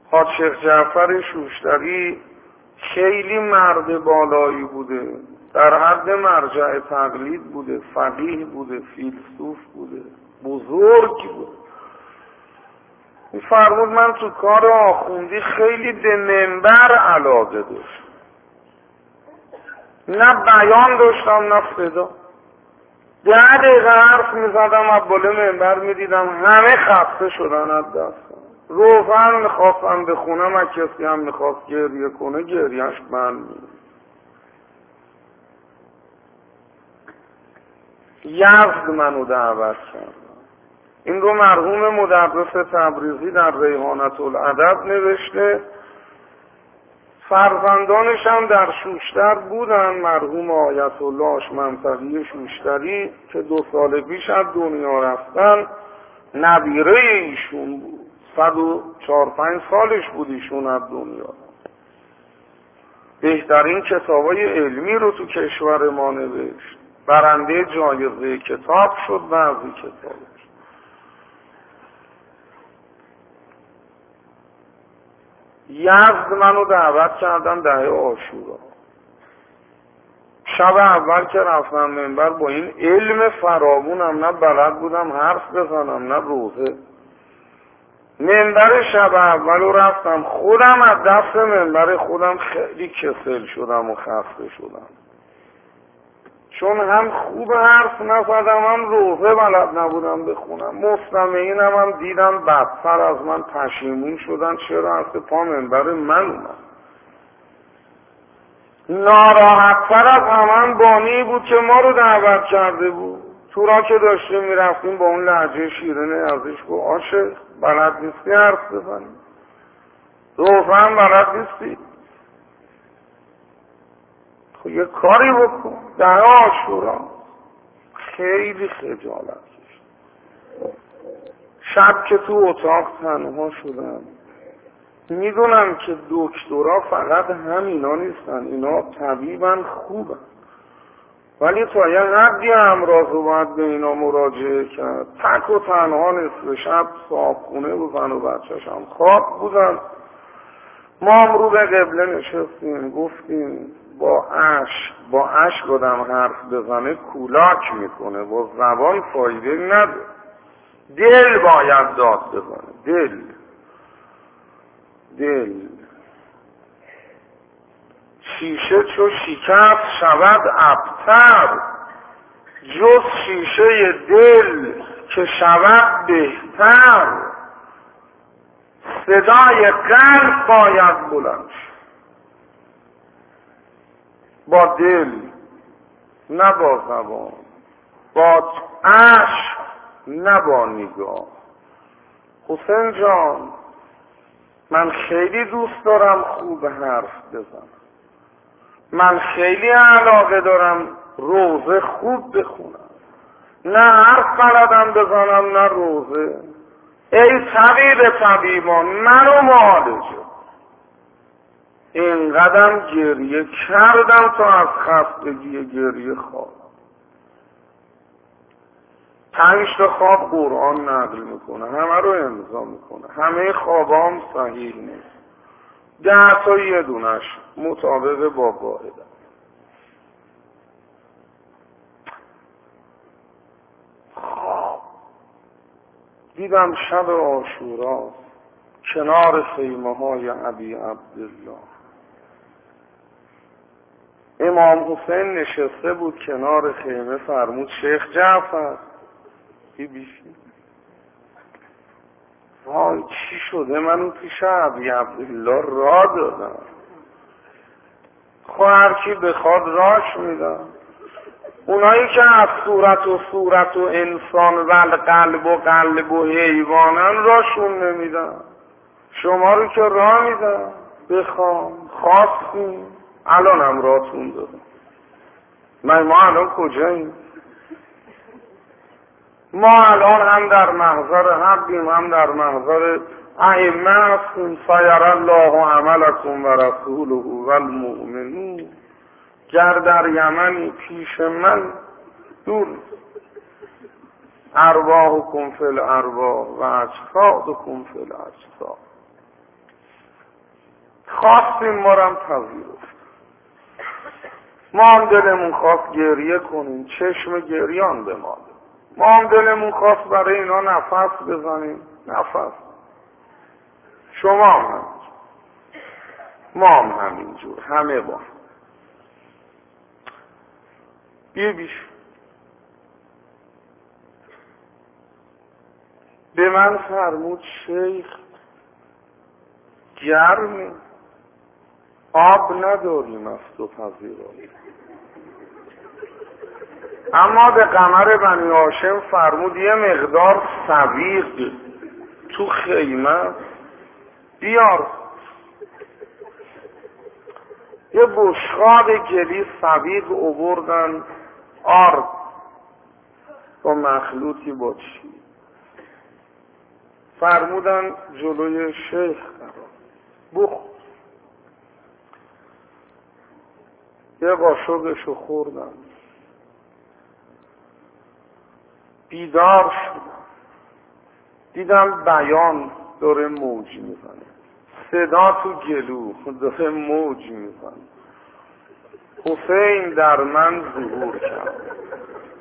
حاج شیخ جعفر شوشتری خیلی مرد بالایی بوده، در حد مرجع تقلید بوده، فقیه بوده، فیلسوف بوده، بزرگ بوده. می‌فرمود من تو کار آخوندی خیلی به منبر علاقه داشتم، نه بیان داشتم نه صدا. 10 دقیقه حرف میزدم از بالا منبر میدیدم همه خسته شدن از دستم. روزن میخواستم بخونم و کسی هم میخواست گریه کنه گریهش من می‌رفت. یزد منو دعوت کرد. این رو مرحوم مدرس تبریزی در ریحانة الادب نوشته. فرزندانش هم در شوشتر بودن، مرحوم آیت الله آشمنطقی شوشتری که 2 سال پیش از دنیا رفتن، نبیره ایشون بود. 104-5 سالش بود ایشون از دنیا. بهترین کتابای علمی رو تو کشور ما نوشت، برنده جایزه کتاب شد بعضی کتابش. یزد منو دعوت کردن 10 عاشورا. شب اول که رفتم منبر با این علم فراوونم نه بلد بودم حرف بزنم نه روزه. منبر شب اول رو رفتم، خودم از دست منبر خودم خیلی کسل شدم و خسته شدم، چون هم خوب حرف نزدم هم روزه بلد نبودم بخونم. مستمعینم هم دیدم بدتر از من پشیمون شدن چرا از پا منبر من اومد. ناراحت‌تر از همان بانی بود که ما رو دعوت کرده بود. تو را که داشتیم میرفتیم با اون لهجه شیرینه ازش گفت آشه بلد نیستی حرف بزنی، روزه هم بلد نیستی، خب یه کاری بکن. 10 عاشورا خیلی خجالت کشید. شب که تو اتاق تنها شدم، میدونم که دکترها فقط همینا نیستن، اینا طبیبن خوبن، ولی تا یه حدی امراض رو باید به اینا مراجعه کرد. تک و تنها نصف شب صاحبخونه بود، زن و بچه‌ش هم خواب بودن. ما هم رو به قبله نشستیم گفتیم با عشق آدم حرف بزنه کولاک میکنه، با زبان فایده نداره، دل باید داد بزنه. دل شیشه چو شکست شود ابتر، جز شیشه دل که شود بهتر. صدای قلب باید بلند شد، با دل نه با زبان، با عشق نه با نگاه. حسین جان من خیلی دوست دارم خوب حرف بزنم، من خیلی علاقه دارم روزه خوب بخونم، نه حرف بلدم بزنم نه روزه. ای طبیب طبیبان منو معالجه. اینقدرم گریه کردم تا از خستگی گریه خواب. 5 تا خواب قرآن نقل میکنه، همه رو امضا میکنه، همه خوابام صحیح نیست، 10 تا یه دونش مطابق با قاعده. دیدم شب عاشورا کنار خیمه های ابی عبدالله امام حسین نشسته بود کنار خیمه. فرمود شیخ جعفر بیشی وای چی شده؟ منو پیش ابی عبدالله را دادم، خب هر کی بخواد راش میدم. اونایی که از صورت و انسان و قلب و حیوانن راشون نمیدن، شما رو که راه میدن. بخوام خواستیم الانم راتون دادم. ما الان کجاییم؟ ما الان هم در محضر حقیم هم در محضر ائمه هستیم. سیر الله عملکم و رسوله و المؤمنون. گر در یمنی پیش من دور، ارواحکم فی الارواح و اجسادکم فی الاجساد. خواستیم ما رو هم پذیرفت. ما هم دلمون خواست گریه کنیم، چشم گریان به ما. ما هم دلمون خواست برای اینا نفس بزنیم، نفس. شما هم همینجور، ما هم همینجور، همه با بیش. به من فرمود شیخ گرمی، آب نداریم از تو پذیرایی. اما به قمر بنی هاشم فرمود یه مقدار سویق تو خیمه بیار. یه بشقاب گلی سویق آوردن، آرد با مخلوطی با چی فرمودن جلوی شیخ بخور. یه قاشقشو خوردم، بیدار شدم، دیدم بیان داره موج میزنه، صدا تو گلو داره موج میزنه. حسین در من ظهور کرد.